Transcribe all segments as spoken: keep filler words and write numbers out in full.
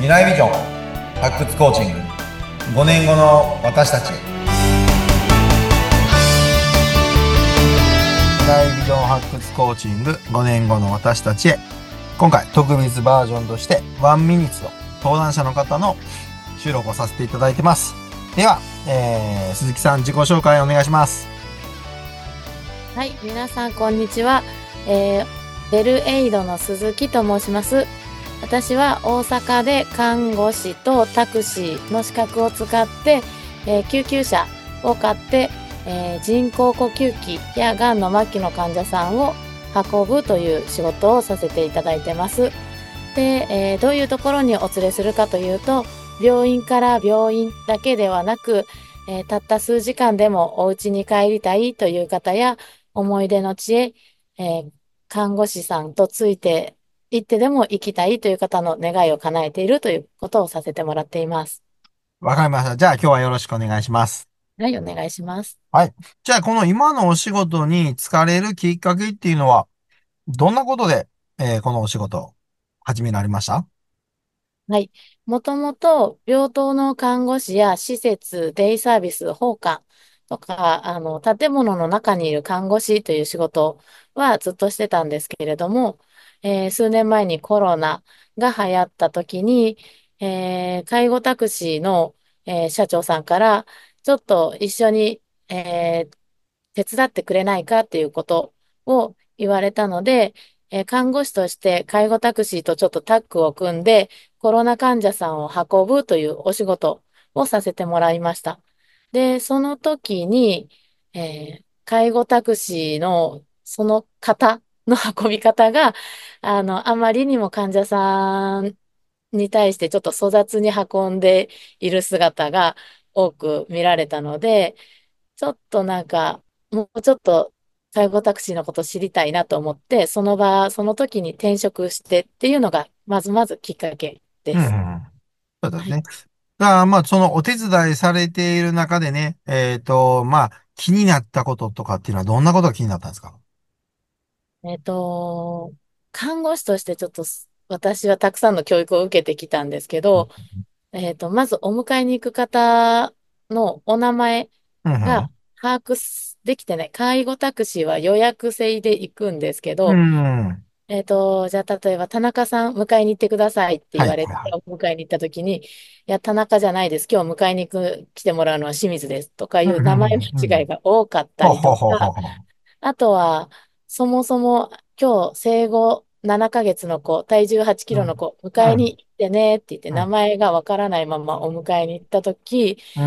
来ビジョン発掘コーチングごねんごの私たちへ。未来ビジョン発掘コーチングごねんごの私たちへ。今回特別バージョンとしてワンミニッツの登壇者の方の収録をさせていただいてます。では、えー、鈴木さん自己紹介お願いします。 はい、皆さんこんにちは、えー、ベルエイドの鈴木と申します。私は大阪で看護師とタクシーの資格を使って、えー、救急車を買って、えー、人工呼吸器やがんの末期の患者さんを運ぶという仕事をさせていただいてます。で、えー、どういうところにお連れするかというと、病院から病院だけではなく、えー、たった数時間でもお家に帰りたいという方や、思い出の地へ、えー看護師さんとついて行ってでも行きたいという方の願いを叶えているということをさせてもらっています。 わかりました。じゃあ今日はよろしくお願いします。 はい、お願いします。 はい。じゃあこの今のお仕事に就れるきっかけっていうのはどんなことで、えーこのお仕事を始められました？ はい。もともと、病棟の看護師や施設、デイサービス、放課とか、あの、建物の中にいる看護師という仕事はずっとしてたんですけれども、えー数年前にコロナが流行った時に、えー介護タクシーの、えー社長さんから、ちょっと一緒に、えー手伝ってくれないかっていうことを言われたので、えー看護師として介護タクシーとちょっとタッグを組んで、コロナ患者さんを運ぶというお仕事をさせてもらいました。で、その時に、えー介護タクシーのその方の運び方が、あの、あまりにも患者さんに対してちょっと粗雑に運んでいる姿が多く見られたので、ちょっとなんか、もうちょっと介護タクシーのこと知りたいなと思って、その場、その時に転職してっていうのが、まずまずきっかけうんうんです。 うん。そうだはい。 ね。だからまあそのお手伝いされている中でね、えっと、まあ気になったこととかっていうのはどんなことが気になったんですか？ えっと、看護師としてちょっとす私はたくさんの教育を受けてきたんですけど、えっと、まずお迎えに行く方のお名前うんがうん把握すできてない。介護タクシーは予約制で行くんですけうど、 ん。うん。 えっと、じゃあ、例えば、田中さん、迎えに行ってくださいってはい。 言われて、 はいはい。 迎えに行った時に、いや、田中じゃないです。今日迎えに行く、来てもらうのは清水ですとかいうんうんう名前うん。 間違いが多かったりほうほうほうほうとか、 ほう。 あとは、そもそも今日生後ななかげつの子、体重はちキうん。 ロの子、迎えにうん。 行ってねって言って、 うん。 名前がわからないままお迎えに行った時、 うん。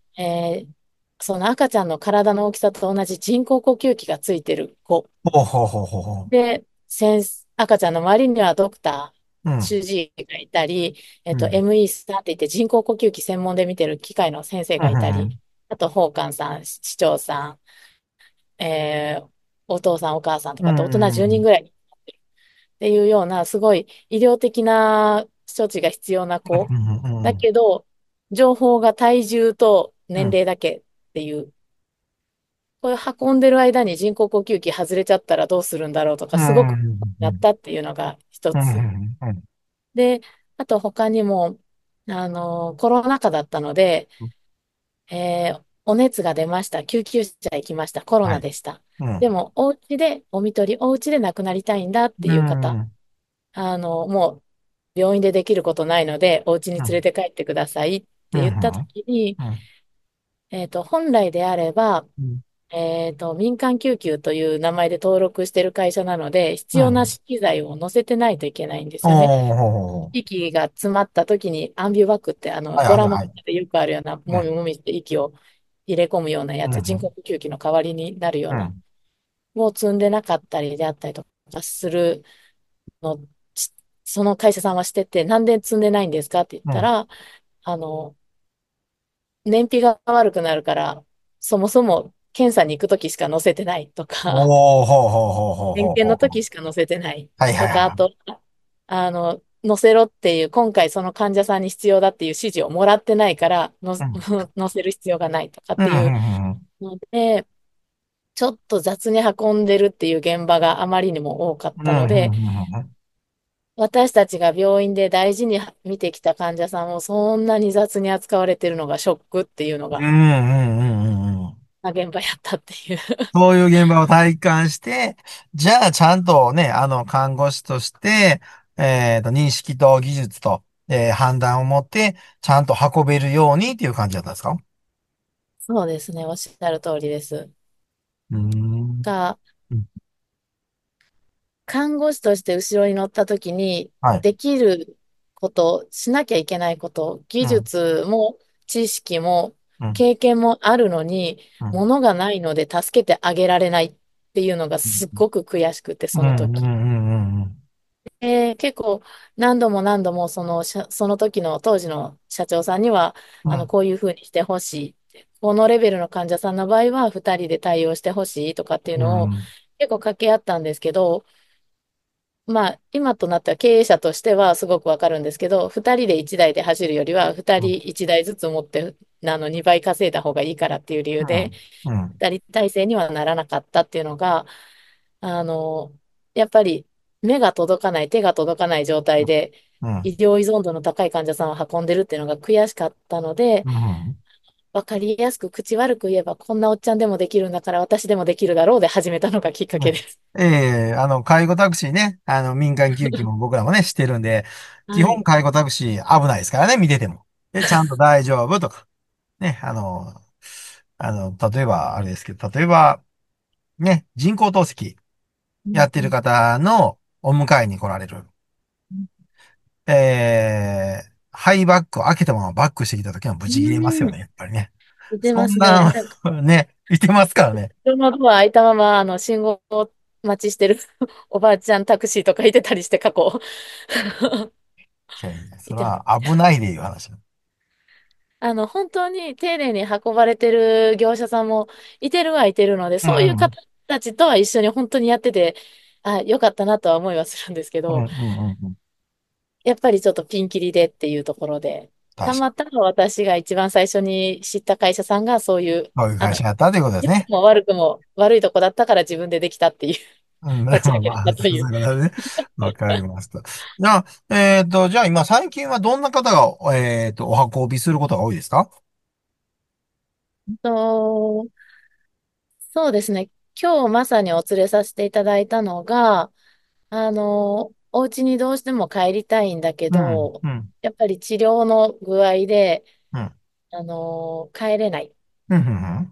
えーその赤ちゃんの体の大きさと同じ人工呼吸器がついてる子ほうほうほうほうほで、先生赤ちゃんの周りにはドクタう。うー、 ん。 主治医がいたり、えっと、 うん。 エムイー さんって言って人工呼吸器専門で見てる機械の先生うん。 がいたり、 うん。 あと、保官さん、市長さん、えーお父さん、お母さんとうかって大人10人ん。 ぐらいっていうような、すごい医療的な処置が必要な子。 うん。うだん。 けど、情報が体重と年うん。 齢だけっていう、これ運んでる間に人工呼吸器外れちゃったらどうするんだろうとか、 うすごくん。 なったっていうのが一うん。 つ。 うん。 で、あと他にも、あの、コロナ禍だったので、えーお熱が出ました。救急車行きました。コロはい。 ナでした。 うん。 でも、お家で、お見取り、お家で亡くなりたいんだってういう方、 ん。 あの、もう、病院でできることないので、お家に連れて帰ってくださいって言ったときに、 うん。 えっと、本来であれば、 うん。 えっと、民間救急という名前で登録している会社なので、必要なうん。 資機材を載せてないといけないんでおすよね。 ー。 息が詰まった時にアンビューバッグってあのはいドラマはいはい。 でよくあるようなもみね。 もみして息を入れ込むようなやつ、人うん。 工呼吸器の代わりになるような、 うん。 を積んでなかったりであったりとかするの、しその会社さんはしてて、なんで積んでないんですかって言っうん。 たら、あの、燃費が悪くなるから、そもそも検査に行く時しか載せてないとか、 おー、ほうほうほうほう点ほうほうほう。 検の時しか載せてないはいはいとか、あはと、あの、載せろっていう、今回その患者さんに必要だっていう指示をもらってないから、のい。うん。 載せる必要がないとかっうん。うていうん。 ので、ちょっと雑に運んでるっていう現場があまりにも多かっうん。 たので、 うん。 私たちが病院で大事に見てきた患者さんをそんなに雑に扱われてるのがショックっていうのが、 うんうんうんうんうん。 まあ現場やったっていう。 そういう現場を体感して、じゃあちゃんとね、あの、看護師として、えっと、認識と技術と、えー判断を持って、ちゃんと運べるようにっていう感じだったんですか？ そうですね。おっしゃる通りです。 うーん。 が、 うん。 看護師として後ろに乗った時に、 はい。 できること、しなきゃいけないこと、技うん。 術も知識もうん。 経験もあるのに、 うん。 ものがないので助けてあげられないっていうのがうん。 すっごく悔しくて、そうん。 の時。 うん。うん。 で、結構何度も何度もその社、その時の当時の社長さんには、あの、 うん。 こういうふうにしてほしいって。このレベルの患者さんの場合はふたりで対応してほしいとかっていううのをん。 結構掛け合ったんですけど、まあ、今となっては経営者としてはすごくわかるんですけど、ふたりでいちだいで走るよりは、2 うん。 人いちだいずつ持って、あの、にばい稼いだ方がいいからっていう理由で、 うん。 ふたり体制にはならなかったっていうのが、あの、やっぱり目が届かない、手が届かない状態で、 うん。 医療依存度の高い患者さんを運んでるっていうのが悔しかったので、 うん。 わかりやすく口悪く言えば、こんなおっちゃんでもできるんだから私でもできるだろうで始めたのがきっかうん。 けです。 ええ、あの、介護タクシーね、あの、民間救急も僕らもね、してるんで、基はい。 本介護タクシー危ないですからね、見てても。で、ちゃんと大丈夫とか、ね、あの、あの、例えば、あれですけど、例えば、ね、人工透析やってるうんうん方のお迎えに来られる。えー、ハイバックを開けたままバックしてきた時はブうチ切れますよん。 ね、やっぱりね。 似てそますね。 んな、 なんか、 ね、いてますからね。 車のドア開いたまま、あの、信号待ちしてるおばあちゃんタクシーとかいてたりして、過去。 いやいや、それいてます。 は危ないでいう話。 あの、本当に丁寧に運ばれてる業者さんもいてるはいてるので、 うんそういう方うん。 たちとは一緒に本当にやってて、あ、よかったなとは思いはするんですけど、 うんうんうんうん。 やっぱりちょっとピンキリでっていうところで、た確かに。 またま私が一番最初に知った会社さんがそういう、 そういうあの、 会社だったということですね。 良くも悪くも悪いとこだったから自分でできたっていう、 うん、 立ち上げまあ、そういうたという。 ことですね。わかりました。じゃあ、えっと、じゃあ今最近はどんな方が、えっと、お運びすることが多いですか？ と、そうですね。今日まさにお連れさせていただいたのが、あの、お家にどうしても帰りたいんだけうん、 ど、 うん、 やっぱり治療の具合で、 うん、 あの、帰れない。 うん、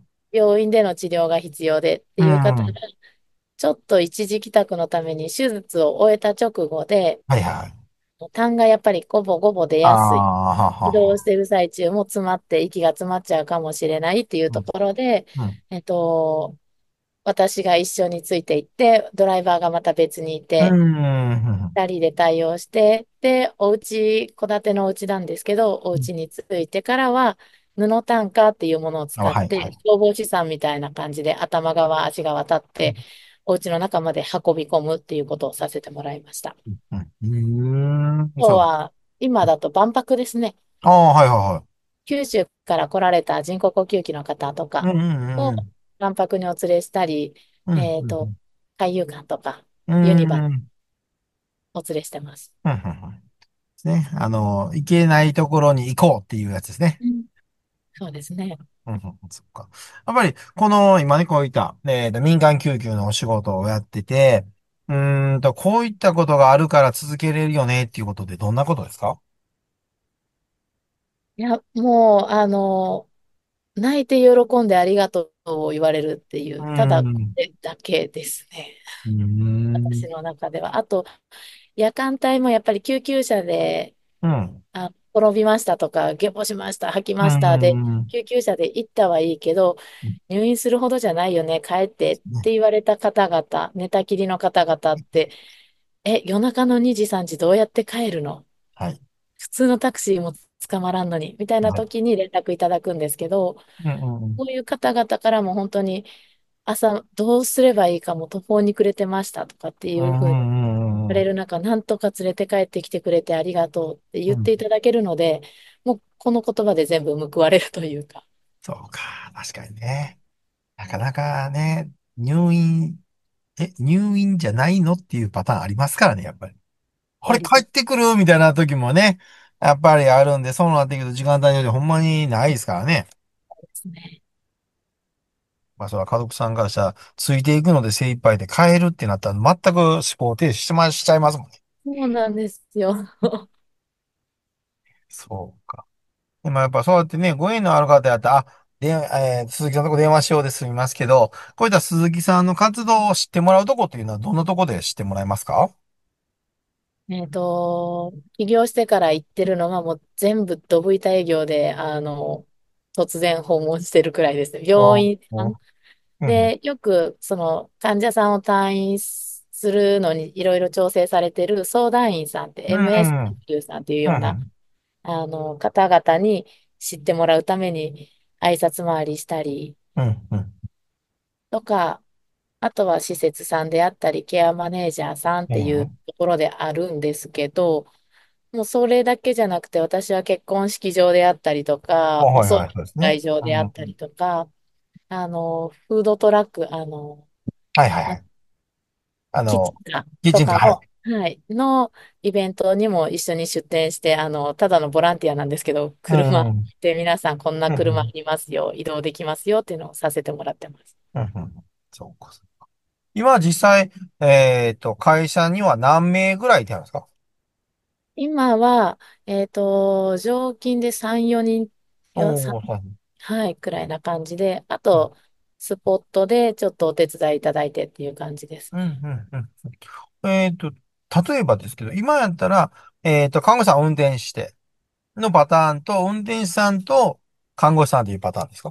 病院での治療が必要でってうん、 いう方が、 うん。 ちょっと一時帰宅のために手術を終えた直後で、 はいはい。 痰がやっぱりゴボゴボ出あやすい。 あ、はは移動しは。 てる最中も詰まって息が詰まっちゃうかもしれないっていうとうん、 ころで、 うん、 えっと、私が一緒についていって、ドライバーがまた別にいうて、 ん、 二人で対応して、で、お家、戸建てのお家なんですけど、おうん。 家に着いてからは、布担架っていうものをあ、 使って、 はいはい。 消防士さんみたいな感じで頭側、足が渡って、お家の中まで運び込むっていうことをさせてもらいました。 うん、うん、うーん、そう。 今日は、今だと万博ですね。 ああ、はいはいはい。 九州から来られた人工呼吸器の方とかうん、うん、 をうん、 万博にお連れしたり、 うん、 えっと、 うん、 海遊館とか、 うユニバん、うん、 お連れしてます。 うん、うん。ですね。あの、行けないところに行こうっていうやつですね。 うん、そうですね。 うんうん、そっか。やっぱり、この、今ね、こういった、えっと、民間救急のお仕事をやってて、うーんと、こういったことがあるから続けれるよねっていうことで、どんなことですか？ いや、もう、あの、泣いて喜んでありがとうを言われるっていうーう、ただこん、 れだけですね。 うーん、 私の中では。あと、夜間帯もやっぱり救急車で、 うん、 あ、転びましたとか、下痢しました、吐きうましたで、 ん、 救急車で行ったはいいけど、入院するほどじゃないよね、帰ってっね、 て言われた方々、寝たきりの方々って、え、夜中のにじ、さんじどうやって帰るの？ はい、 普通のタクシーも捕まらんのに、みたいなはい、 時に連絡いただくんですけど、 うん、うん、 こういう方々からも本当に朝どうすればいいかも途方に暮れてましたとかってういうふうにん、うん、 言われる中、なんとか連れて帰ってきてくれてありがとうって言ってうん。 いただけるので、もうこの言葉で全部報われるというか。 そうか、確かにね。なかなかね、入院、え、入院じゃないのっていうパターンありますからね、やっぱり。 あれやりとり帰ってくるみたいな時もね、やっぱりあるんで、そうなってくると時間帯によってほんまにないですからね。 ですね。 まあ、それは家族さんからしたら、ついていくので精一杯で帰るってなったら、全く思考停止しま、しちゃいますもんね。 そうなんですよ。 そうか。でもやっぱそうやってね、ご縁のある方やったら、あ、で、えー鈴木さんのとこ電話しようで済みますけど、こういった鈴木さんの活動を知ってもらうとこっていうのはどんなとこで知ってもらえますか？ えっと、起業してから行ってるのがもう全部ドブ板営業で、あの、突然訪問してるくらいですね。病お院さんおうん、 で、よくその患者さんを退院するのにいろいろ調整されてる相談員さんってうん、うエムエスん、 さんっていううようなん、 あの方々に知ってもらうために挨拶回りしたりうん、うん、 とか、あとは施設さんであったり、ケアマネージャーさんっていううん、 ところであるんですけど、もうそれだけじゃなくて、私は結婚式場であったりとあ、 か、おはいはい、 葬儀そうですね。 会場うん、うんであったりとか、あの、フードトラック、あの、 はいはいはない。あの、 キッチンカーキッチンカー、はい。 とかの、はい、のイベントにも一緒に出店して、あの、ただのボランティアなんですけど、 うん、 車うん、 で皆さんこんなうん、 車ありますよ、移動できますよっていうのをさせてもらってます。 うん、うん。そうか。今実際、えっと、会社には何名ぐらいいてあるんですか？ 今は、えっと、常勤でさん、よにん、よ、さん、 おー、はい。 はい、くらいな感じで、あと、スポットでちょっとお手伝いいただいてっていう感じですうん、うね。 ん、うん。えっと、例えばですけど、今やったら、えっと、看護師さん運転してのパターンと、運転手さんと看護師さんというパターンですか？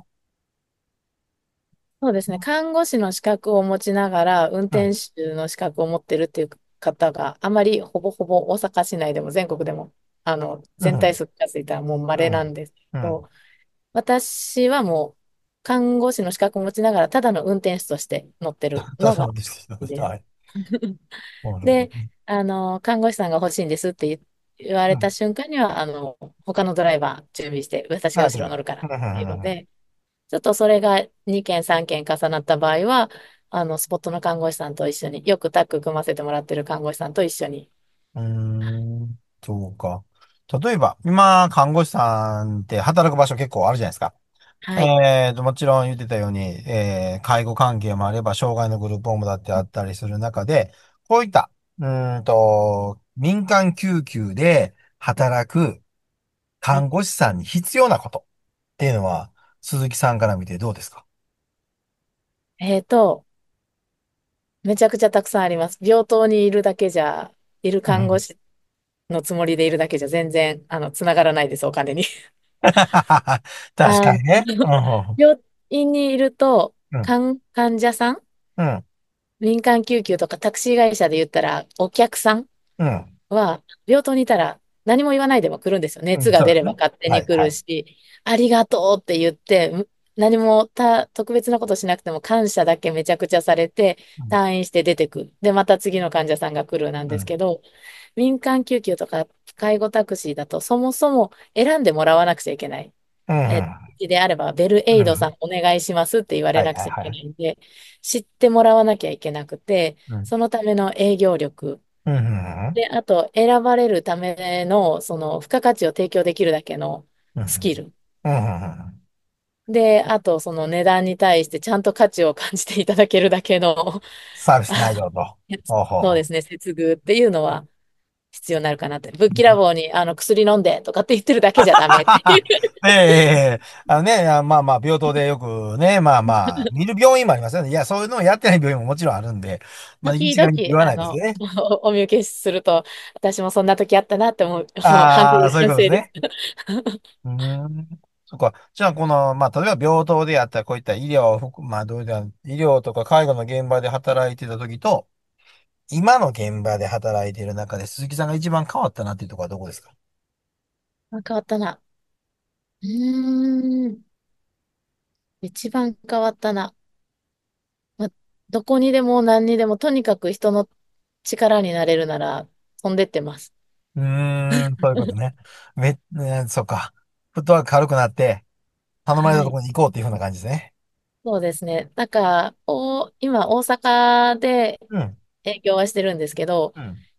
そうですね。看護師の資格を持ちながら、運うん、 転手の資格を持ってるっていう方があまりほぼほぼ大阪市内でも全国でも、あの、 うん、 全体数がついたらもううん、 稀なんですけうん。 ど、私はもう、看護師の資格を持ちながら、ただの運転手として乗ってるのがそうです。そうです。 いいです。 はい。なるほど。 で、あの、看護師さんが欲しいんですって言言われたうん。 瞬間には、あの、他のドライバー準備して、私があ、じゃあ。 後ろ乗るからっうん、うん、うん。 ていうので、ちょっとそれがにけん、さんけん重なった場合は、あの、スポットの看護師さんと一緒に、よくタッグ組ませてもらってる看護師さんと一緒に。 うーん、そうか。例えば、今、看護師さんって働く場所結構あるじゃないですか。 はい。 えーと、もちろん言ってたように、えー、介護関係もあれば、障害のグループホームだってあったりする中で、こういった、うーんと、民間救急で働くはい。 看護師さんに必要なことっていうのは、鈴木さんから見てどうですか？ えっと、めちゃくちゃたくさんあります。病棟にいるだけじゃ、いるうん。 看護師のつもりでいるだけじゃ全然、あの、つながらないです、お金に。 確かあにね。うの、 ん。 病院にいると、 うん。 患、患者さん、 うん。 民間救急とかタクシー会社で言ったら、お客さんうん。 は、病棟にいたら何も言わないでも来るんですよ。 うん。 熱が出ればそうですね。 勝手にはい。はい。 来るし、ありがとうって言って、む何もた特別なことしなくても感謝だけめちゃくちゃされて、 うん。 退院して出てくる。で、また次の患者さんが来るなんうん。 ですけど、民間救急とか介護タクシーだと、そもそも選んでもらわなくちゃいけない。 うん。 え、であれば、ベルエイドさんうん。 お願いしますって言われはい。 なくちゃいはい。はい。 けないんで、知ってもらわなきゃいけなくて、 うん。 そのための営業力、 うん。うん。 で、あと、選ばれるための、その、付加価値を提供できるだけのうん。 スキル。 うん。うん。 で、あと、その値段に対してちゃんと価値を感じていただけるだけの、 サービス内あ、 容と。ほうほうほそうですね、接遇っていうのは必要になるかなって。ぶっきらぼうに、あの、薬飲んでとかって言ってるだけじゃダメっていう。 う。ええあのね、あまあまあ、病棟でよくね、まあまあ、見る病院もありますよね。いや、そういうのをやってない病院ももちろんあるんで、まあ時々、 一概に言わあの、 ないですよね。 お、お見受けすると、私もそんな時あったなって思う、もう反省、 ああ、そういう反省です。 ことですね。うーん。そっか。じゃあ、この、まあ、例えば病棟であったら、こういった医療、ふくまあ、どういった医療とか介護の現場で働いてた時と、今の現場で働いている中で、鈴木さんが一番変わったなっていうところはどこですか？ あ、変わったな。うーん。一番変わったな。まあ、どこにでも何にでも、とにかく人の力になれるなら飛んでってます。 うーん、そういうことね。め、ね、そっか。フットワーク軽くなって、頼まれたはい。 ところに行こうっていう風な感じですね。 そうですね。なんか、お、今、大阪でうん、 営業はしてるんですけど、 うん、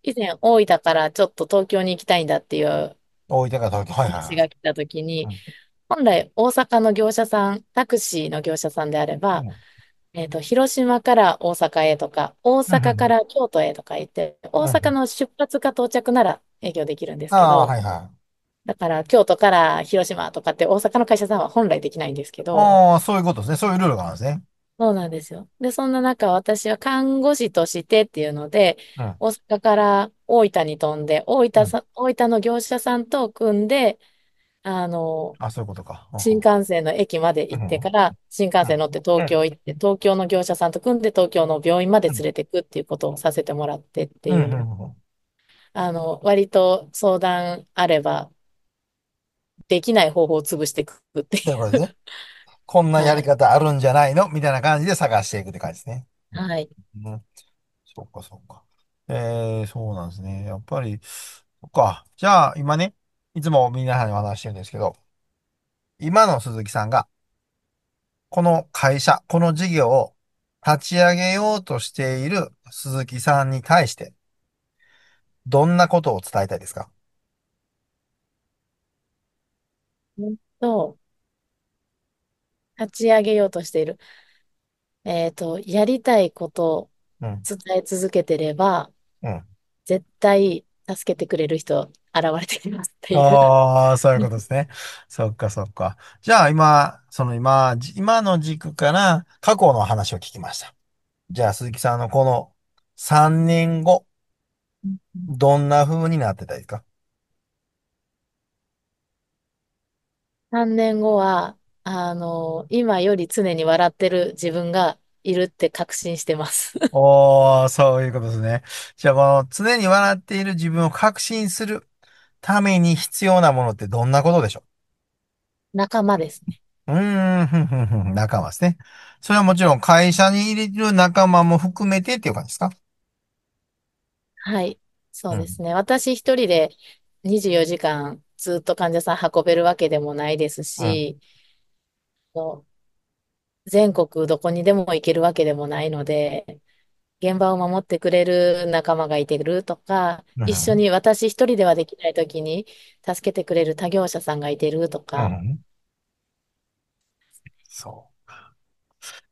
以前大分からちょっと東京に行きたいんだっていう大分から東京。はいはいは話が来た時に、 い。 本来大阪の業者さん、タクシーの業者さんであれば、 うん。 えっと、広島から大阪へとか、大うん。うん。 阪から京都へとか言って、大うん。 阪の出発か到着なら営業できるんですああ、 けど、 はいはい。 だから京都から広島とかって大阪の会社さんは本来できないんですけど、 ああ、そういうことですね。そういうルールがあるんですね。 そうなんですよ。で、そんな中、私は看護師としてっていうので、 うん。 大阪から大分に飛んで、大うん。 分さ、大分の業者さんと組んで、あの、 あ、そういうことか。 新幹線の駅までうん。 行ってかうん。 ら、新幹線乗って東うん。 京行って、東京の業者さんと組んで東京の病院までうん。 連れてくっていうことをさせてもらってってうん。 いう、 うん。 あの、割と相談あれば、できない方法を潰していくっていう。 ということですね。こんなやりはい。 方あるんじゃないのみたいな感じで探していくって感じですね。 はい。 うん。そっかそっか。えー、そうなんですね。やっぱり、そっか。じゃあ、今ね、いつも皆さんにお話ししてるんですけど、今の鈴木さんが、この会社、この事業を立ち上げようとしている鈴木さんに対して、どんなことを伝えたいですか？ うんと、立ち上げようとしている。えっと、やりたいことをうん。 伝え続けてれば、 うん。 絶対助けてくれる人現れてきますっていう。 ああ、そういうことですね。そっかそっか。じゃあ今、その今、じ今の軸から過去の話を聞きました。じゃあ鈴木さんのこのさんねんご、どんな風になってたいですか？ さんねんごは、あの、今より常に笑ってる自分がいるって確信してます。 おー、そういうことですね。じゃあこの常に笑っている自分を確信するために必要なものってどんなことでしょ仲間ですね。 う？うーん、ふんふんふん、仲間ですね。それはもちろん会社に入れる仲間も含めてっていう感じですか？ はい。そうん。 うですね。私一人でにじゅうよじかんずっと患者さん運べるわけでもないですうん。 し、そう全国どこにでも行けるわけでもないので、現場を守ってくれる仲間がいてるとか、 うん。 一緒に私一人ではできないときに助けてくれる他業者さんがいてるとか、 うん。そう。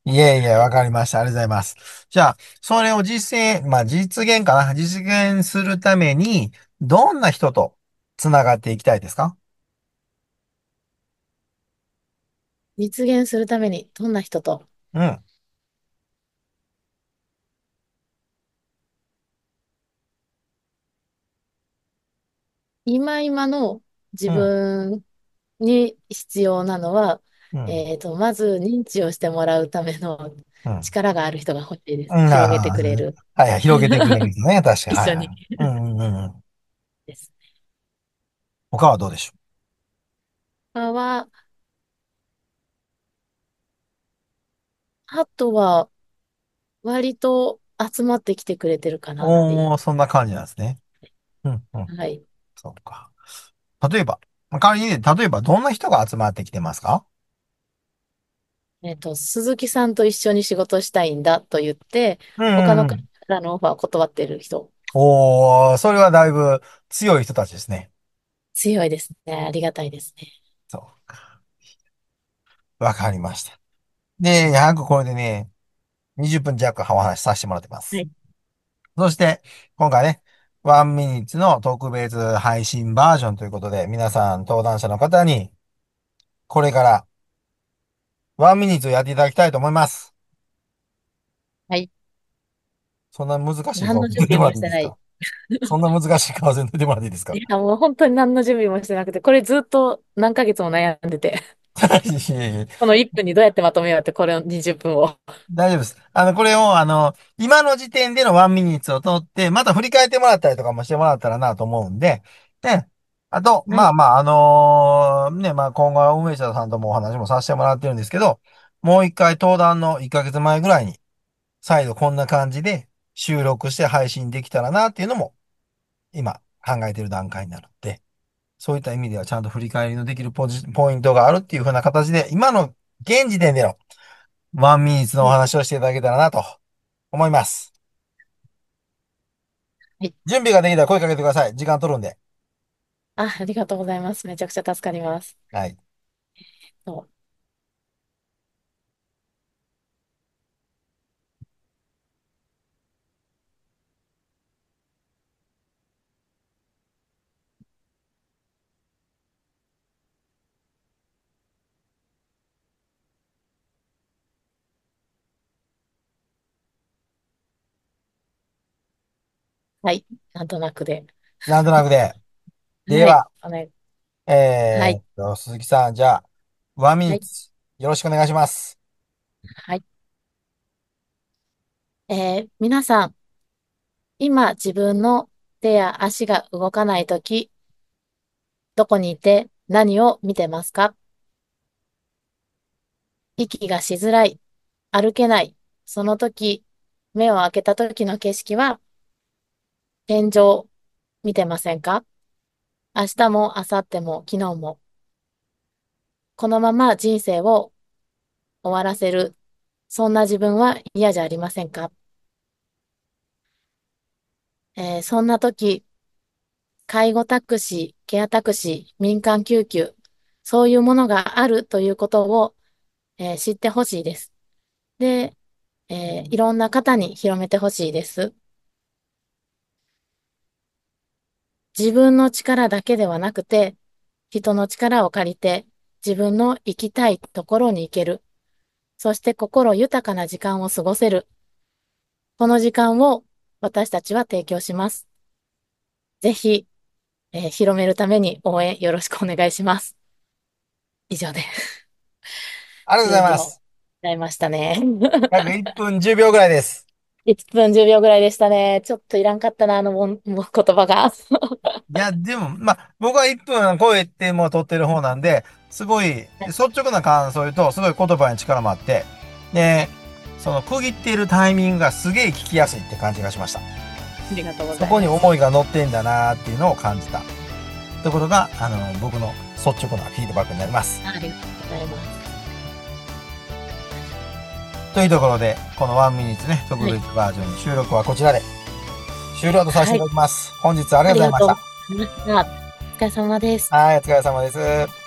いえいえ、わかりました。ありがとうございます。じゃあ、それを実践、まあ実現かな。実現するために、どんな人とつながっていきたいですか？ 実現するためにどんな人と、 うん。 今今の自うん。 分に必要なのは、 うん。 えっと、まず認知をしてもらうためのうん。 力がある人が欲しいです。 うん。 広げてああ、 くれる。 はいはい。広げてくれる人ね。確かに。 一緒に。 はいはい。うんうんうん。 です。 他はどうでしょ他は、あとは、割と集まってきてくれてるかう？ なっていう。 おー、そんな感じなんですね。うんうん。 はい。 そうか。例えば、仮にね、例えばどんな人が集まってきてますか？ えっと、鈴木さんと一緒に仕事したいんだと言って、 うん他の方うんうん。 からのオファーを断ってる人、 おー、それはだいぶ強い人たちですね。 強いですね。ありがたいですね。 そうか。わかりました。で、約これでね、にじゅっぷん弱お話しさせてもらってます。 はい。 そして、今回ね、ワンミニッツの特別配信バージョンということで、皆さん登壇者の方に、これからワンミニッツをやっていただきたいと思います。 はい。 そんな難しい何の準備顔せんといてもらもしてない。 っていいですか？そんな難しい顔せんといてもらっていいですか？ いや、もう本当に何の準備もしてなくて、これずっと何ヶ月も悩んでて、 いえいえ、 このいっぷんにどうやってまとめようって、これをにじゅっぷんを。 大丈夫です。あの、これを、あの、今の時点でのワンミニッツを取って、また振り返ってもらったりとかもしてもらったらなと思うんで、で、あと、 はい。 まあまあ、あのね、まあ今後は運営者さんともお話もさせてもらってるんですけど、もう一回登壇のいっかげつまえぐらいに、再度こんな感じで収録して配信できたらなっていうのも、今考えてる段階になるんで、そういった意味ではちゃんと振り返りのできるポジ、ポイントがあるっていう風な形で、今の現時点でのワンミニッツのおはい。 話をしていただけたらなと思います。 はい。 準備ができたら声かけてください。時間取るんで。 あ、ありがとうございます。めちゃくちゃ助かります。 はい。 そう。はい。なんとなくで。 なんとなくで。ではい。 は、 おね、はい。 えーっと、鈴木さん、じゃあ、ワンミはい。 ニッツ、よろしくお願いします。 はい。えー皆さん、今自分の手や足が動かないとき、どこにいて何を見てますか？息がしづらい、歩けない。その時、目を開けた時の景色は天井見てませんか？明日も明後日も昨日もこのまま人生を終わらせる。そんな自分は嫌じゃありませんか？えーそんな時、介護タクシー、ケアタクシー、民間救急、そういうものがあるということを、えー知ってほしいです。で、えーいろんな方に広めてほしいです。自分の力だけではなくて、人の力を借りて、自分の行きたいところに行ける。そして心豊かな時間を過ごせる。この時間を私たちは提供します。ぜひ、えー広めるために応援よろしくお願いします。以上でありがとうございじゅうびょうます。 ちゃいましたね。 約いっぷんじゅうびょうぐらいです。 いっぷんじゅうびょうぐらいでしたね。ちょっといらんかったな、あのもんもう言葉が。 いや、でも、まあ、僕はいっぷん超えてもう撮ってる方なんで、すごい、率直な感想を言うと、すごい言葉に力もあって、で、その区切っているタイミングがすげえ聞きやすいって感じがしました。 ありがとうごそこにざいます。 思いが乗ってんだなーっていうのを感じた。ところが、あの、僕の率直なフィードバックになります。 ありがとうございます。 というところで、このワンミニッツね、特はい。 別バージョンの収録はこちらで終了とさせていたはい。 だきます。本日はありがとうございました。 ありがとうございました。お疲れ様です。 はい、お疲れ様です。